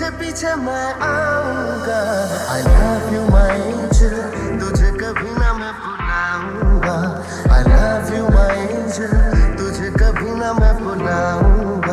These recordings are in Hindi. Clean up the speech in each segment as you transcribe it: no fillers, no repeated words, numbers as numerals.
पीछे पीछे मैं आऊंगा। I love you my angel, तुझे कभी ना मैं भुलाऊंगा। I love you my angel, तुझे कभी ना मैं भुलाऊंगा।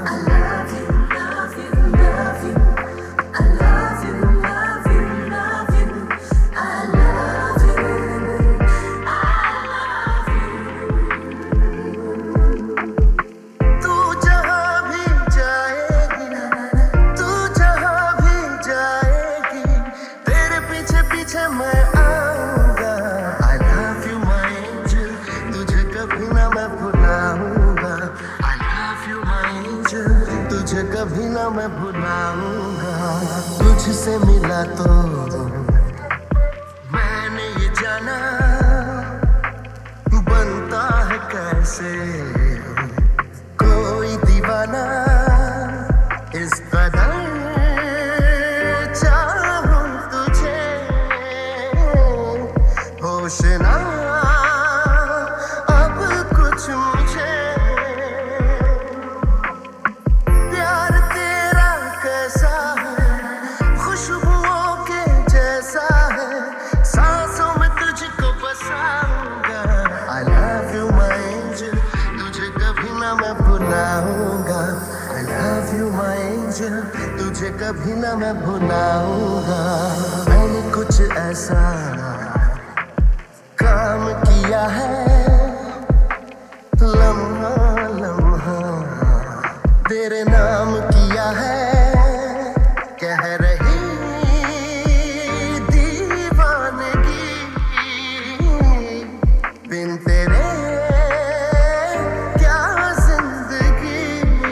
मैं आऊंगा। I love you my angel, तुझे कभी ना मैं भुलाऊंगा। I love you my angel, तुझे कभी ना मैं भुलाऊंगा। तुझसे मिला तो मैंने ये जाना बनता है कैसे कोई दीवाना इस कदर होश ना अब कुछ मुझे प्यार तेरा कैसा है खुशबुओं के जैसा है सांसों में तुझको बसाऊंगा। I love you my angel, तुझे कभी ना मैं भुलाऊंगा। I love you my angel, तुझे कभी ना मैं भुलाऊंगा। मैंने कुछ ऐसा काम किया है लम्हा लम्हा तेरे नाम किया है कह रही दीवानगी बिन तेरे क्या जिंदगी।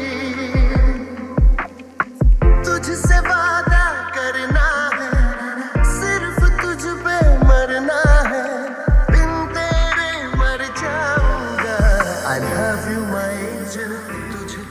तुझसे वादा करना है सिर्फ तुझ पे मरना है I love you my angel, तुझे